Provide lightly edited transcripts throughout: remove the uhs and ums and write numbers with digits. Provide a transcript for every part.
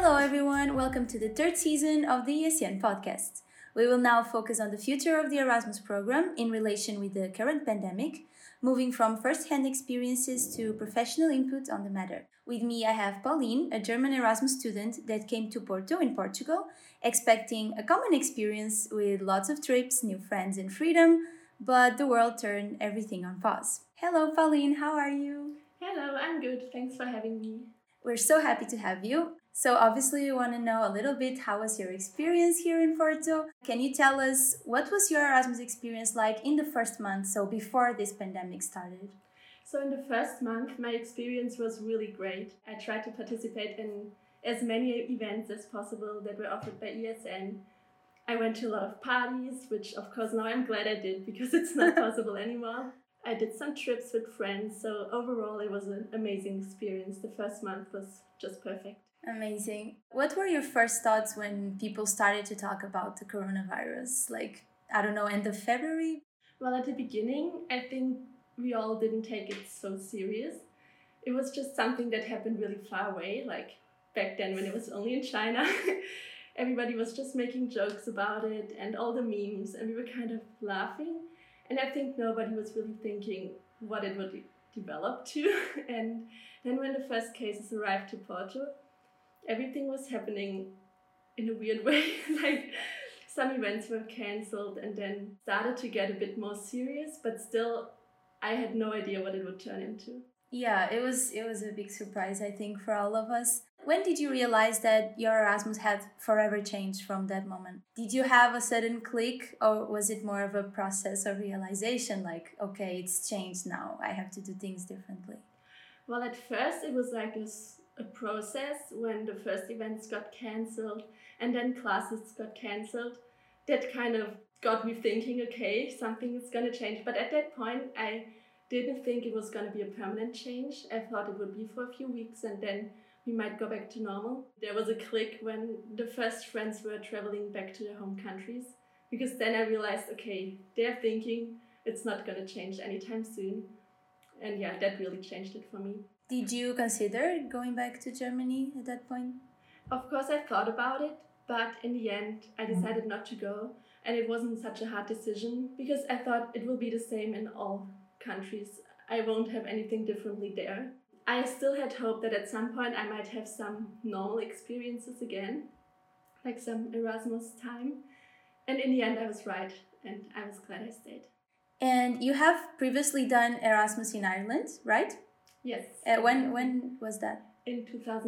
Hello, everyone. Welcome to the third season of the ESN podcast. We will now focus on the future of the Erasmus program in relation with the current pandemic, moving from first-hand experiences to professional input on the matter. With me, I have Pauline, a German Erasmus student that came to Porto in Portugal, expecting a common experience with lots of trips, new friends, and freedom, but the world turned everything on pause. Hello, Pauline. How are you? Hello, I'm good. Thanks for having me. We're so happy to have you. So obviously you want to know a little bit how was your experience here in Porto. Can you tell us what was your Erasmus experience like in the first month, so before this pandemic started? So in the first month, my experience was really great. I tried to participate in as many events as possible that were offered by ESN. I went to a lot of parties, which of course now I'm glad I did because it's not possible anymore. I did some trips with friends, so overall it was an amazing experience. The first month was just perfect. Amazing. What were your first thoughts when people started to talk about the coronavirus? Like, I don't know, end of February? Well, at the beginning, I think we all didn't take it so serious. It was just something that happened really far away, like back then when it was only in China. Everybody was just making jokes about it and all the memes, and we were kind of laughing. And I think nobody was really thinking what it would develop to. And then when the first cases arrived to Porto, everything was happening in a weird way. Like some events were cancelled and then started to get a bit more serious, but still I had no idea what it would turn into. Yeah, it was a big surprise, I think, for all of us. When did you realize that your Erasmus had forever changed from that moment? Did you have a sudden click, or was it more of a process of realization, like, okay, it's changed now, I have to do things differently? Well, at first it was like a process when the first events got cancelled and then classes got cancelled. That kind of got me thinking, okay, something is going to change. But at that point, I didn't think it was going to be a permanent change. I thought it would be for a few weeks and then we might go back to normal. There was a click when the first friends were traveling back to their home countries, because then I realized, okay, they're thinking it's not going to change anytime soon. And yeah, that really changed it for me. Did you consider going back to Germany at that point? Of course, I thought about it, but in the end, I decided not to go. And it wasn't such a hard decision because I thought it will be the same in all countries. I won't have anything differently there. I still had hope that at some point I might have some normal experiences again, like some Erasmus time. And in the end, I was right, and I was glad I stayed. And you have previously done Erasmus in Ireland, right? Yes. When was that? In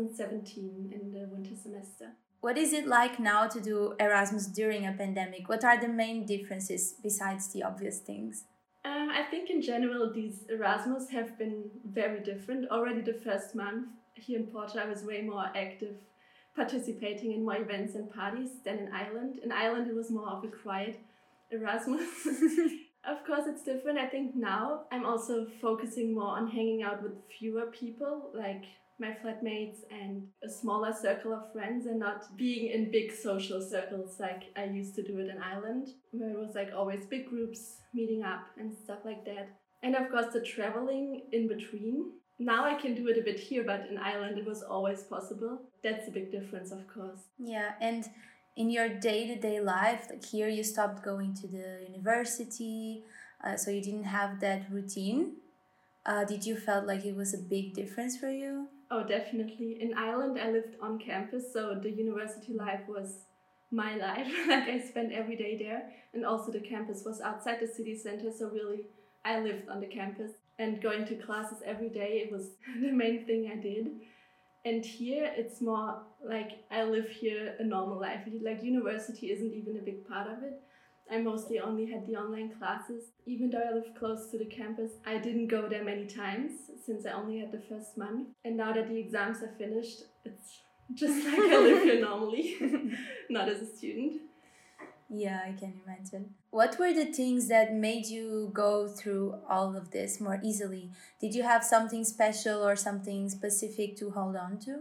2017, in the winter semester. What is it like now to do Erasmus during a pandemic? What are the main differences besides the obvious things? I think in general these Erasmus have been very different. Already the first month here in Porto I was way more active, participating in more events and parties than in Ireland. In Ireland it was more of a quiet Erasmus. Of course it's different. I think now I'm also focusing more on hanging out with fewer people, like my flatmates and a smaller circle of friends, and not being in big social circles like I used to do it in Ireland, where it was like always big groups meeting up and stuff like that. And of course the traveling in between. Now I can do it a bit here, but in Ireland it was always possible. That's a big difference, of course. Yeah, and in your day-to-day life, like here you stopped going to the university, so you didn't have that routine. Did you felt like it was a big difference for you? Oh, definitely. In Ireland, I lived on campus, so the university life was my life. Like I spent every day there, and also the campus was outside the city center, so really I lived on the campus. And going to classes every day, it was the main thing I did. And here, it's more like I live here a normal life. Like university isn't even a big part of it. I mostly only had the online classes. Even though I live close to the campus, I didn't go there many times since I only had the first month. And now that the exams are finished, it's just like I live here normally, not as a student. Yeah, I can imagine. What were the things that made you go through all of this more easily? Did you have something special or something specific to hold on to?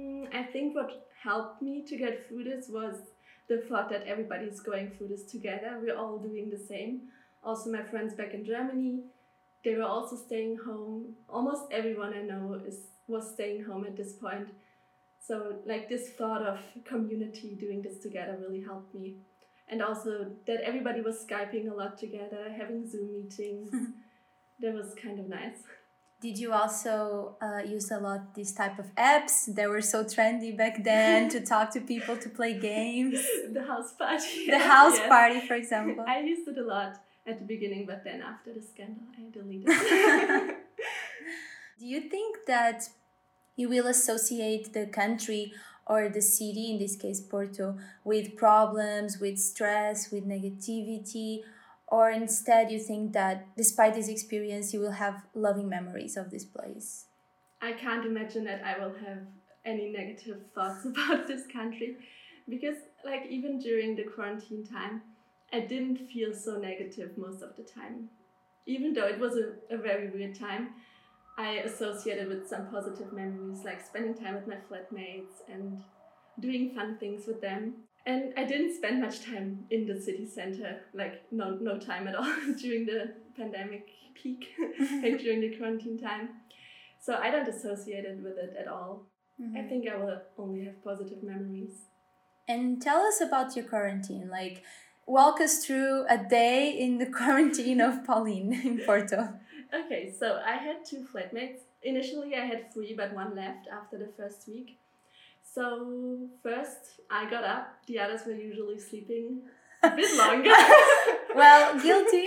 I think what helped me to get through this was the thought that everybody's going through this together. We're all doing the same. Also, my friends back in Germany, they were also staying home. Almost everyone I know was staying home at this point. So like this thought of community doing this together really helped me. And also that everybody was Skyping a lot together, having Zoom meetings. That was kind of nice. Did you also use a lot these type of apps that were so trendy back then to talk to people, to play games? The house party. The house party, for example. I used it a lot at the beginning, but then after the scandal, I deleted it. Do you think that you will associate the country or the city, in this case Porto, with problems, with stress, with negativity? Or instead you think that despite this experience you will have loving memories of this place? I can't imagine that I will have any negative thoughts about this country, because like even during the quarantine time, I didn't feel so negative most of the time. Even though it was a very weird time, I associated with some positive memories, like spending time with my flatmates and doing fun things with them. And I didn't spend much time in the city center, like no time at all during the pandemic peak, like during the quarantine time. So I don't associate it with it at all. Mm-hmm. I think I will only have positive memories. And tell us about your quarantine. Like, walk us through a day in the quarantine of Pauline in Porto. Okay, so I had 2 flatmates. Initially I had 3, but 1 left after the first week. So first I got up, the others were usually sleeping a bit longer. Well, guilty.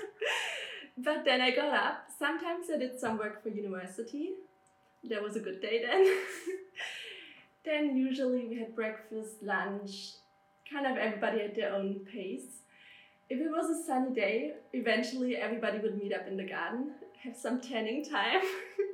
But then I got up. Sometimes I did some work for university. That was a good day then. Then usually we had breakfast, lunch, kind of everybody at their own pace. If it was a sunny day, eventually everybody would meet up in the garden, have some tanning time.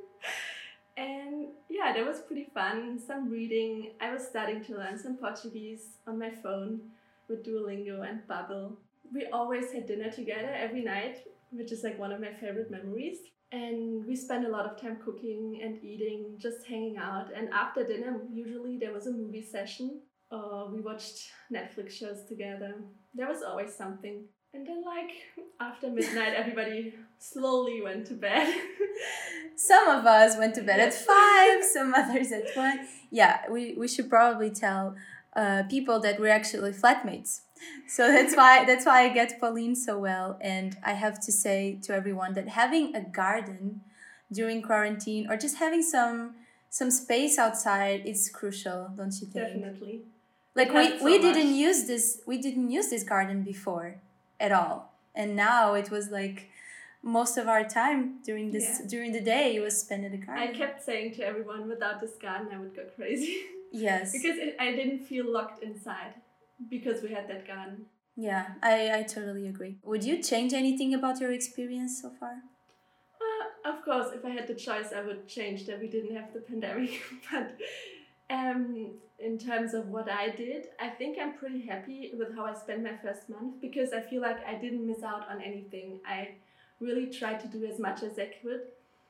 And yeah, that was pretty fun. Some reading. I was starting to learn some Portuguese on my phone with Duolingo and Babbel. We always had dinner together every night, which is like one of my favorite memories. And we spent a lot of time cooking and eating, just hanging out. And after dinner, usually there was a movie session. We watched Netflix shows together. There was always something. And then like after midnight, everybody slowly went to bed. Some of us went to bed at 5, some others at 1. Yeah, we should probably tell people that we're actually flatmates. So that's why I get Pauline so well. And I have to say to everyone that having a garden during quarantine or just having some space outside is crucial, don't you think? Definitely. Like we didn't use this garden before at all. And now it was like most of our time during the day was spent in the garden. I kept saying to everyone, without this garden I would go crazy. Yes. Because I didn't feel locked inside because we had that garden. Yeah, I totally agree. Would you change anything about your experience so far? Of course, if I had the choice, I would change that we didn't have the pandemic. But in terms of what I did, I think I'm pretty happy with how I spent my first month, because I feel like I didn't miss out on anything. I really tried to do as much as I could.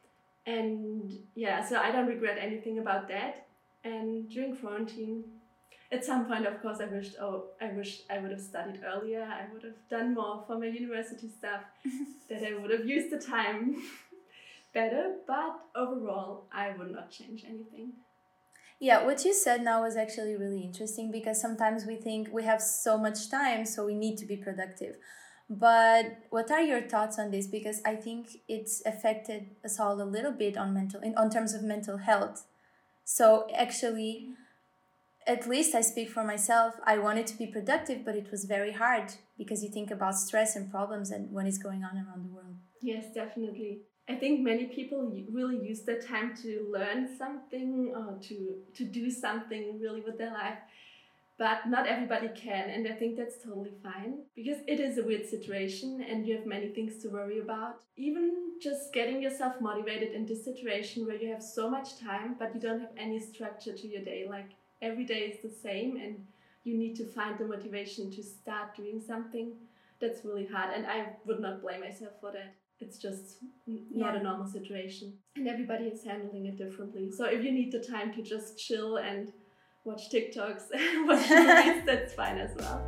And yeah, so I don't regret anything about that. And during quarantine, at some point, of course, I wish I would have studied earlier. I would have done more for my university stuff, that I would have used the time better. But overall, I would not change anything. Yeah, what you said now was actually really interesting, because sometimes we think we have so much time, so we need to be productive. But what are your thoughts on this? Because I think it's affected us all a little bit on terms of mental health. So actually, at least I speak for myself, I wanted to be productive, but it was very hard because you think about stress and problems and what is going on around the world. Yes, definitely. I think many people really use their time to learn something or to do something really with their life. But not everybody can, and I think that's totally fine, because it is a weird situation and you have many things to worry about. Even just getting yourself motivated in this situation where you have so much time but you don't have any structure to your day, like every day is the same and you need to find the motivation to start doing something, that's really hard, and I would not blame myself for that. It's just not a normal situation, and everybody is handling it differently. So if you need the time to just chill and watch TikToks and watch movies, that's fine as well.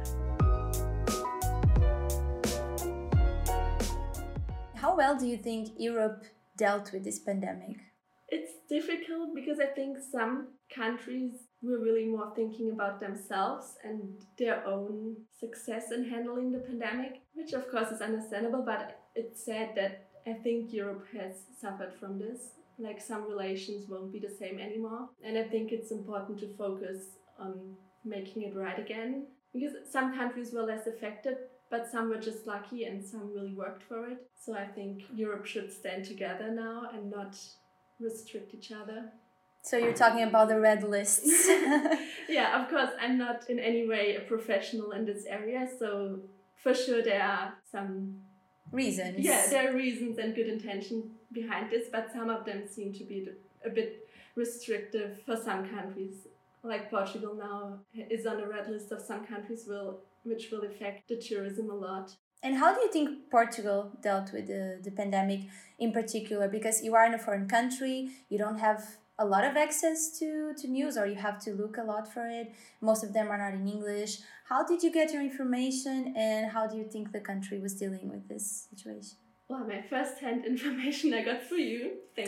How well do you think Europe dealt with this pandemic? It's difficult because I think some countries were really more thinking about themselves and their own success in handling the pandemic, which of course is understandable, but it's sad that I think Europe has suffered from this. Like some relations won't be the same anymore. And I think it's important to focus on making it right again. Because some countries were less affected, but some were just lucky and some really worked for it. So I think Europe should stand together now and not restrict each other. So you're talking about the red lists. Yeah, of course, I'm not in any way a professional in this area. So for sure there are some reasons. Yeah, there are reasons and good intention behind this, but some of them seem to be a bit restrictive for some countries. Like Portugal now is on the red list of some countries which will affect the tourism a lot. And how do you think Portugal dealt with the pandemic in particular? Because you are in a foreign country, you don't have a lot of access to news, or you have to look a lot for it. Most of them are not in English. How did you get your information, and how do you think the country was dealing with this situation? Well, my first-hand information I got through you. Thank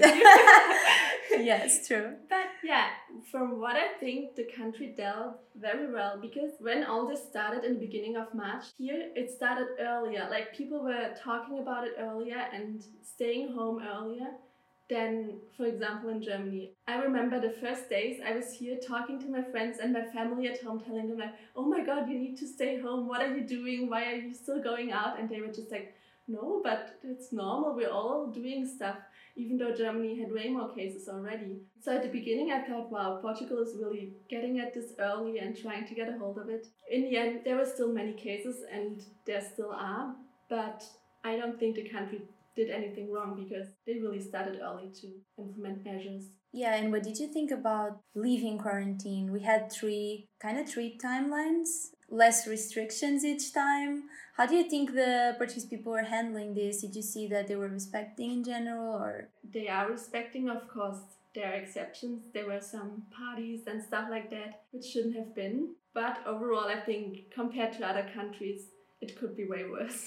you. Yes, true. But yeah, from what I think, the country dealt very well, because when all this started in the beginning of March, here it started earlier. Like people were talking about it earlier and staying home earlier than, for example, in Germany. I remember the first days I was here talking to my friends and my family at home, telling them like, oh my God, you need to stay home. What are you doing? Why are you still going out? And they were just like, no, but it's normal. We're all doing stuff, even though Germany had way more cases already. So at the beginning, I thought, wow, Portugal is really getting at this early and trying to get a hold of it. In the end, there were still many cases, and there still are, but I don't think the country did anything wrong because they really started early to implement measures. Yeah, and what did you think about leaving quarantine? We had three timelines, less restrictions each time. How do you think the Portuguese people were handling this? Did you see that they were respecting in general, or? They are respecting, of course. There are exceptions. There were some parties and stuff like that, which shouldn't have been. But overall, I think compared to other countries, it could be way worse.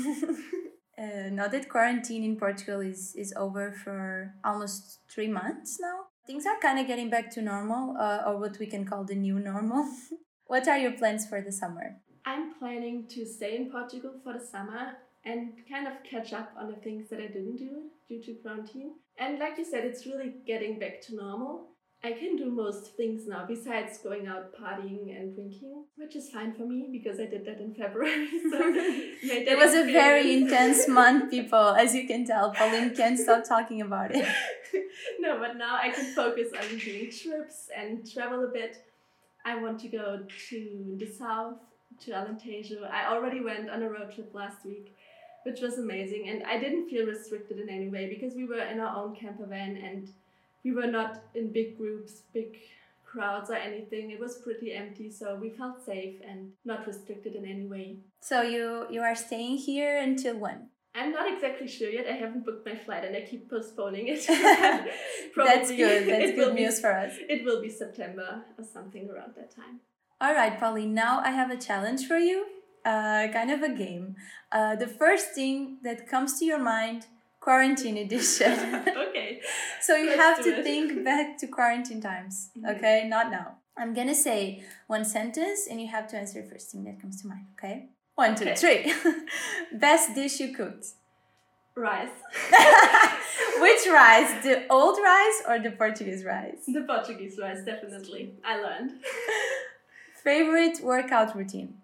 Now that quarantine in Portugal is over for almost 3 months now, things are kind of getting back to normal, or what we can call the new normal. What are your plans for the summer? I'm planning to stay in Portugal for the summer and kind of catch up on the things that I didn't do due to quarantine. And like you said, it's really getting back to normal. I can do most things now besides going out partying and drinking, which is fine for me because I did that in February. So it was a very intense month, people. As you can tell, Pauline can't stop talking about it. No, but now I can focus on doing trips and travel a bit. I want to go to the south, to Alentejo. I already went on a road trip last week, which was amazing. And I didn't feel restricted in any way because we were in our own camper van and we were not in big groups, big crowds or anything. It was pretty empty, so we felt safe and not restricted in any way. So you are staying here until when? I'm not exactly sure yet. I haven't booked my flight and I keep postponing it. That's good. That's good news for us. It will be September or something around that time. All right, Pauline, now I have a challenge for you, kind of a game. The first thing that comes to your mind, quarantine edition. Okay. So you have to think back to quarantine times, okay? Not now. I'm going to say one sentence and you have to answer the first thing that comes to mind, okay? 1, 2, 3. Best dish you cooked? Rice. Which rice? The old rice or the Portuguese rice? The Portuguese rice, definitely. I learned. Favorite workout routine?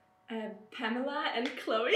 Pamela and Chloe.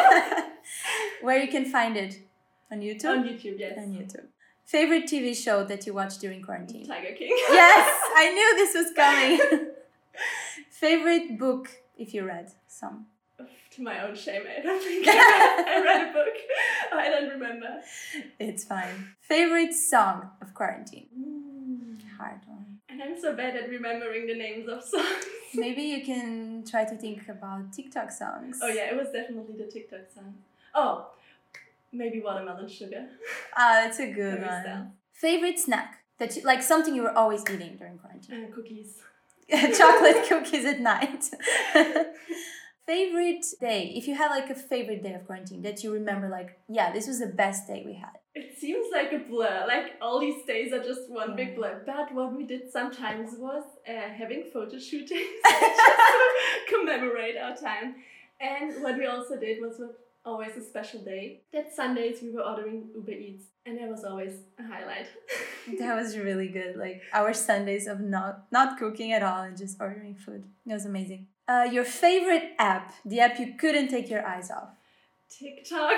Where you can find it? On YouTube? On YouTube, yes. On YouTube. Favorite TV show that you watched during quarantine? Tiger King. Yes, I knew this was coming. Favorite book, if you read some? To my own shame, I don't think I read a book. I don't remember. It's fine. Favorite song of quarantine? Hard one. And I'm so bad at remembering the names of songs. Maybe you can try to think about TikTok songs. Oh yeah, it was definitely the TikTok song. Oh, maybe Watermelon Sugar. Ah, that's a good one. Style. Favorite snack that you like, something you were always eating during quarantine? Cookies. Chocolate cookies at night. Favorite day, if you had like a favorite day of quarantine that you remember, like, yeah, this was the best day we had. It seems like a blur, like all these days are just one big blur. But what we did sometimes was having photo shootings just to commemorate our time. And what we also did was always a special day. That Sundays we were ordering Uber Eats, and that was always a highlight. That was really good. Like our Sundays of not cooking at all and just ordering food. It was amazing. Your favorite app, the app you couldn't take your eyes off? TikTok.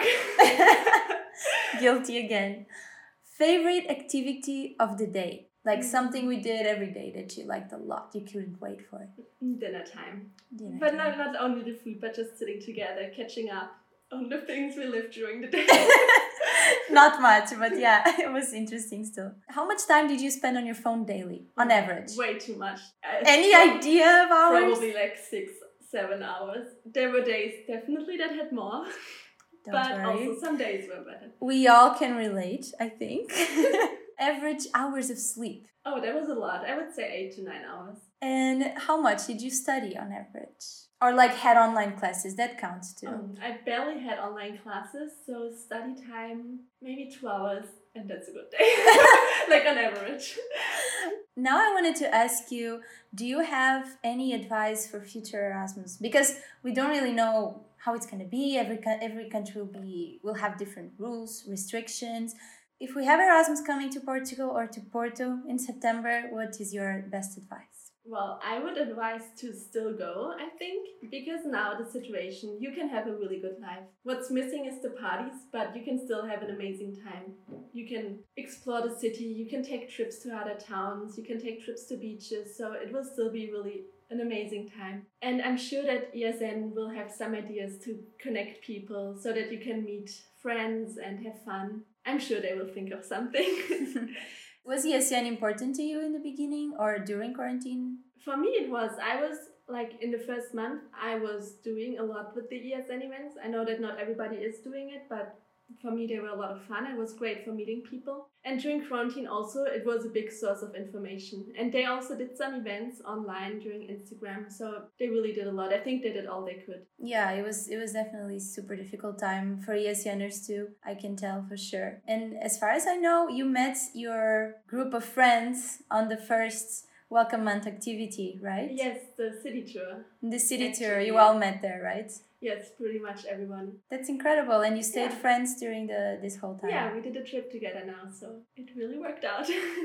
Guilty again. Favorite activity of the day? Like something we did every day that you liked a lot, you couldn't wait for. Dinner time. But not only the food, but just sitting together, catching up on the things we lived during the day. Not much, but yeah, it was interesting still. How much time did you spend on your phone daily, on average? Way too much. Any idea of hours? Probably like 6-7 hours. There were days definitely that had more. Don't but worry. Also some days were better. We all can relate, I think. Average hours of sleep. Oh, that was a lot. I would say 8 to 9 hours. And how much did you study on average? Or like had online classes, that counts too. I barely had online classes, so study time, maybe 2 hours, and that's a good day. Like on average. Now I wanted to ask you, do you have any advice for future Erasmus? Because we don't really know how it's going to be. Every country will have different rules, restrictions. If we have Erasmus coming to Portugal or to Porto in September, what is your best advice? Well, I would advise to still go, I think, because now the situation, you can have a really good life. What's missing is the parties, but you can still have an amazing time. You can explore the city, you can take trips to other towns, you can take trips to beaches, so it will still be really an amazing time. And I'm sure that ESN will have some ideas to connect people so that you can meet friends and have fun. I'm sure they will think of something. Was ESN important to you in the beginning or during quarantine? For me it was. I was like in the first month, I was doing a lot with the ESN events. I know that not everybody is doing it, but for me they were a lot of fun. It was great for meeting people. And during quarantine also, it was a big source of information. And they also did some events online during Instagram, so they really did a lot. I think they did all they could. Yeah, it was definitely a super difficult time for ESNers too, I can tell for sure. And as far as I know, you met your group of friends on the first Welcome Month activity, right? Yes, the city tour. The city tour, you all met there, right? Yes, pretty much everyone. That's incredible. And you stayed friends during this whole time? Yeah, we did a trip together now, so it really worked out.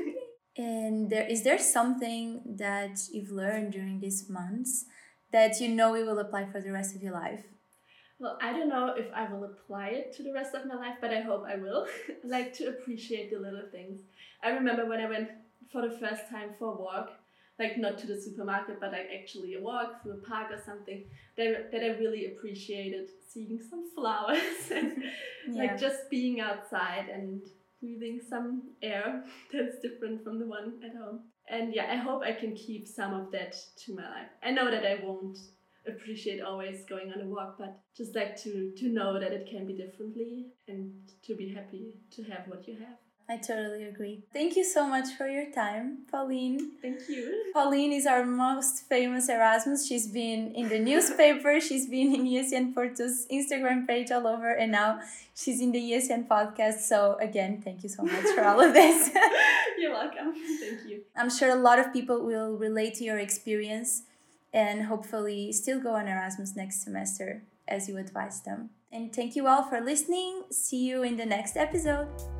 And is there something that you've learned during these months that you know you will apply for the rest of your life? Well, I don't know if I will apply it to the rest of my life, but I hope I will. Like to appreciate the little things. I remember when I went for the first time for a walk, like not to the supermarket, but like actually a walk through a park or something, that I really appreciated seeing some flowers and like just being outside and breathing some air that's different from the one at home. And yeah, I hope I can keep some of that to my life. I know that I won't appreciate always going on a walk, but just like to know that it can be differently and to be happy to have what you have. I totally agree. Thank you so much for your time, Pauline. Thank you. Pauline is our most famous Erasmus. She's been in the newspaper, she's been in ESN Porto's Instagram page all over, and now she's in the ESN podcast. So again, thank you so much for all of this. You're welcome. Thank you. I'm sure a lot of people will relate to your experience and hopefully still go on Erasmus next semester as you advised them. And thank you all for listening. See you in the next episode.